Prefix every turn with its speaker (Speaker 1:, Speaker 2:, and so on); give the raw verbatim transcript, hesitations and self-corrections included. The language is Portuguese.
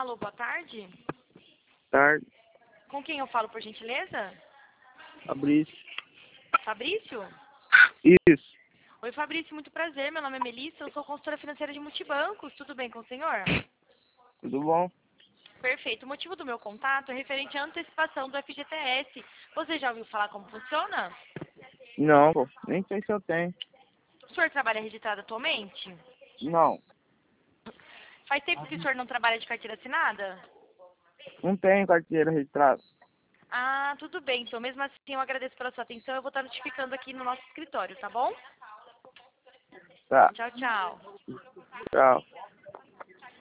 Speaker 1: Alô, boa tarde.
Speaker 2: Tarde,
Speaker 1: Com quem eu falo, por gentileza?
Speaker 2: Fabrício.
Speaker 1: Fabrício?
Speaker 2: Isso,
Speaker 1: Oi, Fabrício, muito prazer. Meu nome é Melissa, eu sou consultora financeira de multibancos. Tudo bem com o senhor?
Speaker 2: tudo bom?
Speaker 1: Perfeito. O motivo do meu contato é referente à antecipação do F G T S. Você já ouviu falar como funciona?
Speaker 2: Não, pô, nem sei se eu tenho.
Speaker 1: O senhor trabalha registrado atualmente?
Speaker 2: Não,
Speaker 1: Faz tempo que o senhor não trabalha de carteira assinada?
Speaker 2: não tenho carteira registrada.
Speaker 1: Ah, tudo bem. Então, mesmo assim, eu agradeço pela sua atenção. Eu vou estar notificando aqui no nosso escritório, tá bom?
Speaker 2: Tá,
Speaker 1: Tchau, tchau.
Speaker 2: tchau.